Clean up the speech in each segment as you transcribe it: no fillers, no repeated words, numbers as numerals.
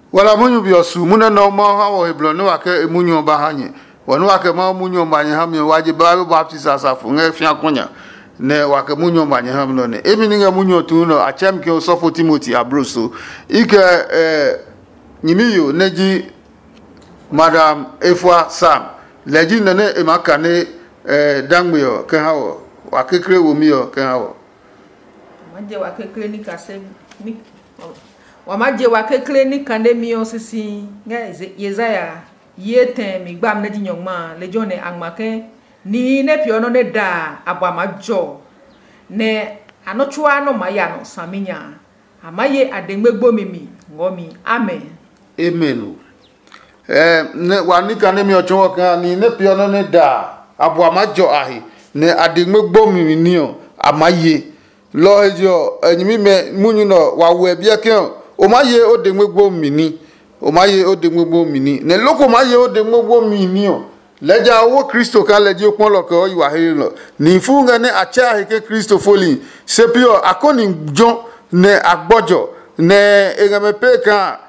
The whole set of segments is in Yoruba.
wala munyu biosu muna no ma ha wo heblo no aka munyu ba hanye wono aka ma munyu ba nya ha mi waje ba baptist asafu nge fia konya ne waka munyu ba nya ha no ne emi ni nga munyu tu no achem ke osofo Timothy abroso ike nyimiyo neji madam Efwa Sam leji nene emaka ne dangmeyo ke ha wo wakekre wo mi yo ke ha wo maje wakekre ni kase ni wamaje wakekle ni kande miyo sisi nga Yesaya yeten mi gbam na dinyongma le jone angmake ni ne piono ne da abamajo ne anochua no maya no saminya amaye adengmegbo mimi ngomi amen amen ne wani kande miyo chonwo kan ni ne piono ne da abamajo ahi ne adengmegbo mimi niyo amaye lo ejo enyimi me munyu no wawe bia ken o maye o de gbogbo mini ne loko maye o de gbogbo mini o leja owo Kristo kan leje opon loko iwa here lo ni funga ne acha heke Kristo foli sepio akoni jon ne agbojo ne egamepe kan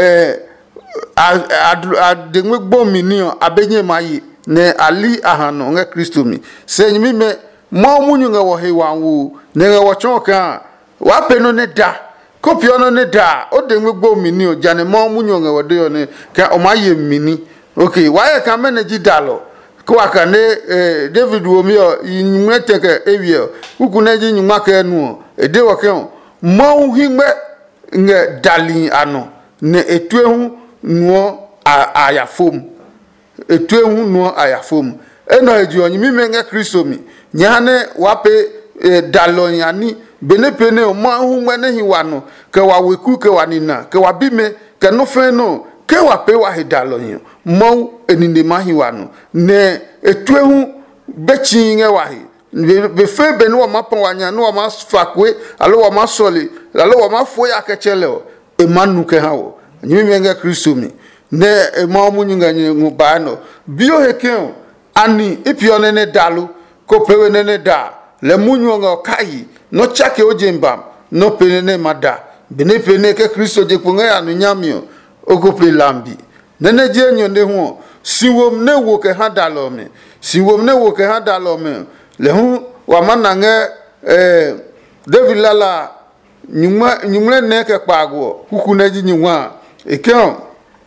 a de gbogbo mini o abenye maye ne ali ahano nge Kristo mi senyimi me mo munyu nga wo hewa wu ne nga wo chonka wa peno ne da kopiono ne da o de gbogbo mini o jane mo munyu nga wo de yo ne ka o maye mini okay wa ka manage dalo ko aka ne David wo mi o nyumete ka ewie kuku na ji nyuma ka enu e de wo ke mo himbe nga dali ano ne etuehu no ayafom etuehu no ayafom eno eji onyimi menga Kristo mi nyane wape dalon yani benepene o ma hu mane hiwano ke wa weku ke wa nina ke wa bime ke no fe no ke wa pe wa hedalon mo eninde ma hiwano ne etuehu bechi nge wa hi be fe be no ma pon wanya no ma fakwe alo wa ma soli alo wa ma fo ya ke chele o emanu ke hawo nyimi menga Kristo mi ne ma munyunga nyu ba no bio heken ani ipione ne dalu ko pewe nene da le munyo nga kai no chake ojemba no penene mada bene pene ke Kristo je punga ya no nyamio ogope lambi nene je nyo ne ho siwom ne wo ke hadalo me siwom ne wo ke hadalo me le hu wa manange David lala nyumle ne ke pago kuku na ji nywa ekon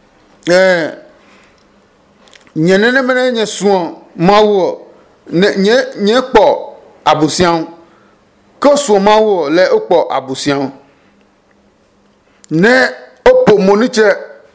nyenene mene nye suon mawo nye po abusian ko so mawo le opo abusian ne opo moniche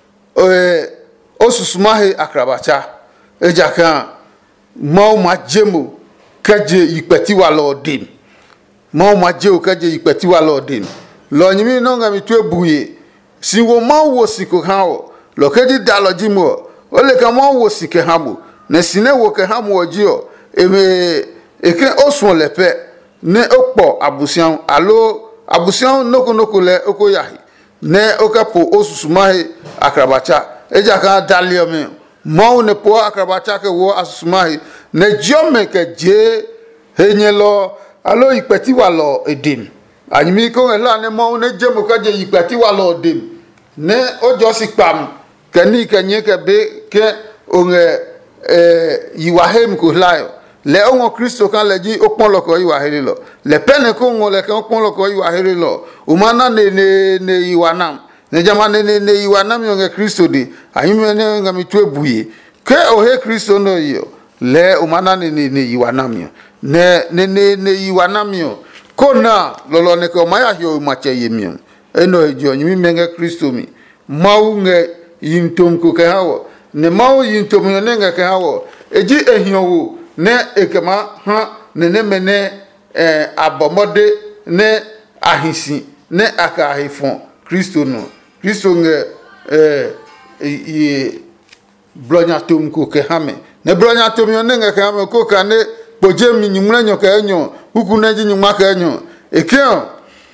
osusumahe akrabacha ejaka mawo majemo kaje ipeti wa lodim mawo majeo kaje ipeti wa lodim lo nyimi no nga mitu ebuye siwo mawo siko hawo lo kaje dalojimo ole ka mawo sike habo ne sine wo ke hamo ojio eke osun lepe ne opo abusian alo abusian noko le okoyahi ne okapo osusumahe akrabacha ejaka daliomi mo ne po akrabacha ke wo asusumahe ne jome ke je henyelo alo ipeti wa lo edim anyimi ko ela ne mo ne jemo ka je ipeti wa lo edim ne ojo sikpam kani kenye ke be ke onge yiwahem ko layo le ongo Kristo kan leji opon loko yiwahiri lo le pene ko ngo le kan opon loko yiwahiri lo umana ne yiwanam ne jama ne yiwanam yo nge Kristo di ayime ne ngami tu ebuye ke ohe Kristo no yo le umana ne yiwanam yo ne yiwanam yo kona lolo ne ko maya yo mache yemio eno ejo nyimi menge Kristo mi mau nge yintom ko ke hawo ne mau yintom yo ne nge ke hawo eji ehiowo ne ekema ha ne mene abomode ne ahisi ne aka ahifon Kristo no Kristo nge bronya tom ko ke hame ne bronya tom yo ne nge ke hame ko ka ne boje mi nyumle nyo ka enyo huku na ji nyuma ka enyo ekeo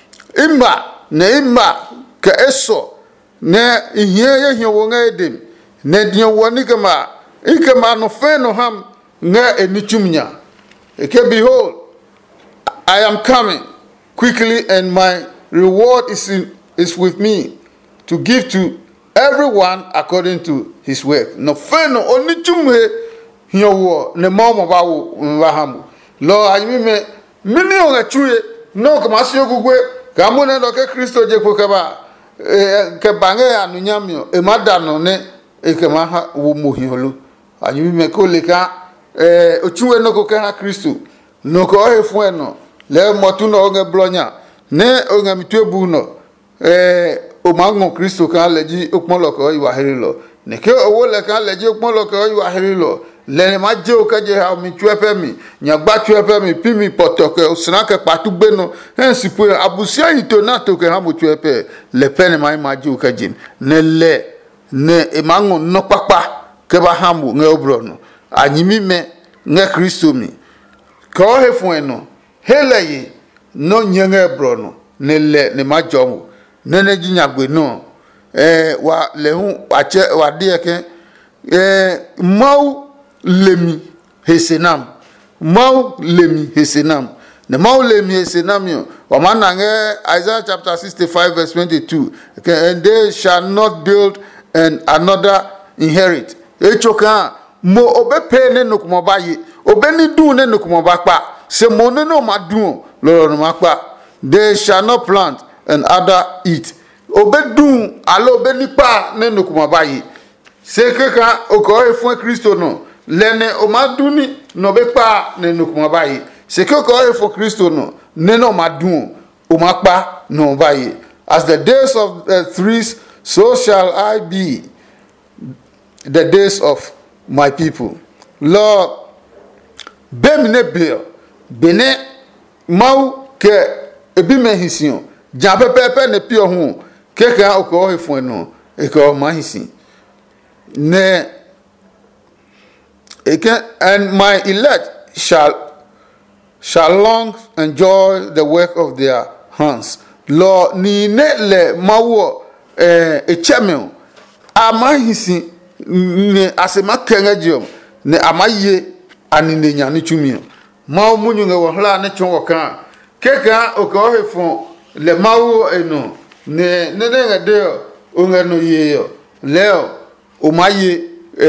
imba ka eso ne ihe wo nga edim ne dio woni kama ikema no fe no ham nga enichumnya eke behold I am coming quickly and my reward is with me to give to everyone according to his work. No feno oni chumhe hiyo ne mama bawo wahamu. Lo ayime mini onga chuye no kama sio gugwe kamune no ke Kristo je ko kaba ke bange anunyamio e madano ne e kama ha wo muhiolu. Ayime ko leka ochuwe no ko ka Kristo no ko efueno le motu no onga blonya ne onga mitwebu no o mango Kristo kan leji okmolo ko iwa herilo ne ke owo le kan leji okmolo ko iwa herilo le ma je o kaje ha mi twepe mi nyagba twepe mi pimi potoke osna ke patu gbeno hensi pu abusia ito na to ke ha mo twepe le pene ma je o kaje ne le ne e mango no papa ke ba hamu nge obro no anyimi me nge Kristo mi ko hefueno heleye no nyenge bro no ne le ne ma jomo nene jinyagwe no wa lehu ache wa dieke mau lemi hesenam ne mau lemi hesenam yo wa manange Isaiah chapter 65 verse 22 and they shall not build and another inherit echoka mo obepe ne nokumobaye obeni du ne nokumobakpa se mo ne no madun lo no makpa they shall not plant and other eat obedun alo obenipa nenu kumabayi sekeka oko efun Kristo no lene omaduni no bepa nenu kumabayi sekeka efun Kristo no neno madun omapa no bayi as the days of the threes so shall I be the days of my people. Lord bemine bill bene mau ke ebime hision Jampe pepe ne pio hu keka oko hefun no eko mahisi ne eke and my elect shall long enjoy the work of their hands. Lord ni ne le mawo echemel amahisi ne asema kengajiom ne amaye anine nyane chumi mawo munyu nge wo hla ne chongo kan keka oko hefun le mawo eno ne ngade ongano yeyo leo o maye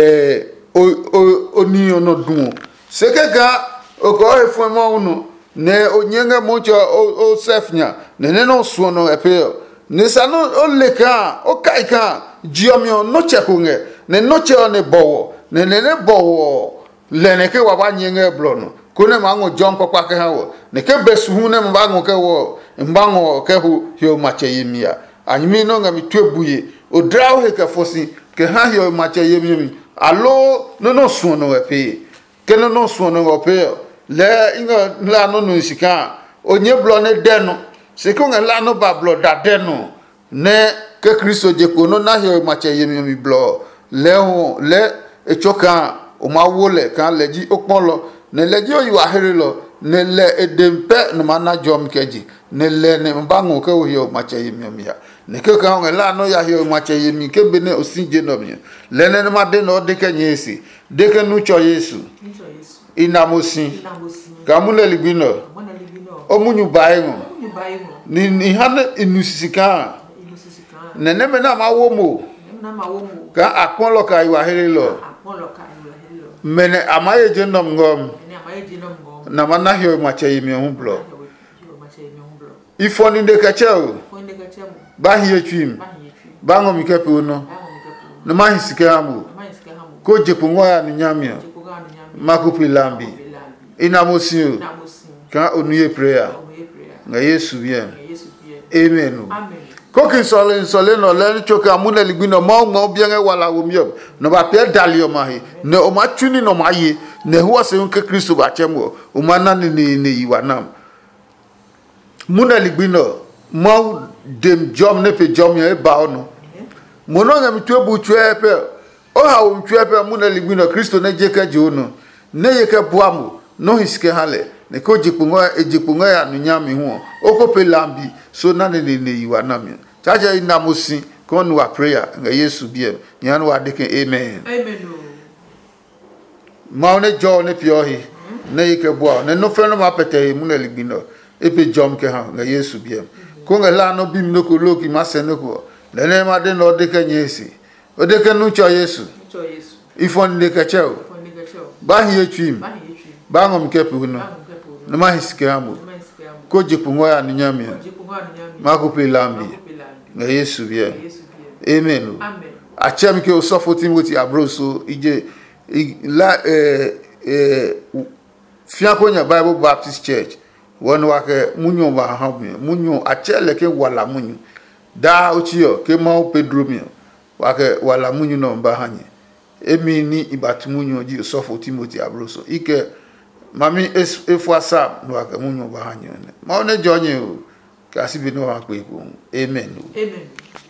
oni ono dun sekeka oko efun mo unu ne onyenga mocho o sefnya ne no so no epeo ne sano o leka o kaika jiomio no chekunge ne no che one bowo ne bowo le ne ke wa ba nyenga blono kone mango John papa ke hawo ne ke besu hu ne mbango ke wo mbango ke hu hio mache yemia anyimi no nga mitwebuye o draw he ke fosi ke ha hio mache yemia alo no so no epe ke no so no ope le inga la no sika onye blo ne deno se ko nga la no ba blo da deno ne ke Kristo je ko no na hio mache yemia mi blo le echoka o ma wole kan leji okpolo ne leji o yu ahirilo ne le edempe no mana jom keji ne le ne mbangu ke o yo mache yemi ya ne ke ka on la no ya yo mache yemi ke bene osinje no mi le ne ma de no de ke nyesi de ke nu cho Yesu inamosi kamune libino o munyu baengo ni hane inusisika ne ne me na ma wo mo ka akpolo ka yu ahirilo mene amaye jenom ngom na mana hio mache yemi humblo ifo ni de kacheo ba hie twim ba ngom ikepe uno na mahisike hamu ko jepungo ya nyamia makupi lambi inamosio ka onuye prayer nga Yesu bien amen. Koki sole no le choka muna ligbino mo bien wala womyo no ba pe dalio mahi ne o ma tuni no maye ne huwa se nke Kristo ba chemo o mana ne yiwa nam muna ligbino mo dem jom ne pe jom ye ba ono mo no ngam tuebu tuepe o ha o tuepe muna ligbino Kristo ne jeka jono ne yeke buamu no hiske hale ne ko jipungo ya nunyami huo okope lambi so na ne yiwa nami chaja inamusi kon wa prayer nga Yesu biem nyan wa deke amen maune jo ne piohi ne yike bua ne no feno ma pete mu na ligbino epe jom ke ha nga Yesu biem ko nga la no bim no ko loki ma se no ko lele ma de no de kenyesi o de ke nu cho Yesu ifon de ke cheo ba hi etwim ba ngom ke pu no na ma hiske amu ko jipu ngoya ni nyame ma ko pe lambi na Yesu bia amen achem ke o sofo Timothy abroso ije la Fiakonya Bible Baptist Church won wa ke munyo ba ha munyo achele ke wala munyo da ochio ke ma Pedro mi wa ke wala munyo no ba hanye emi ni ibatu munyo ji sofo Timothy abroso ike mami efu asa no wa ke munyo ba hanye ma one jonye o ka sibi no wa pe ko amen.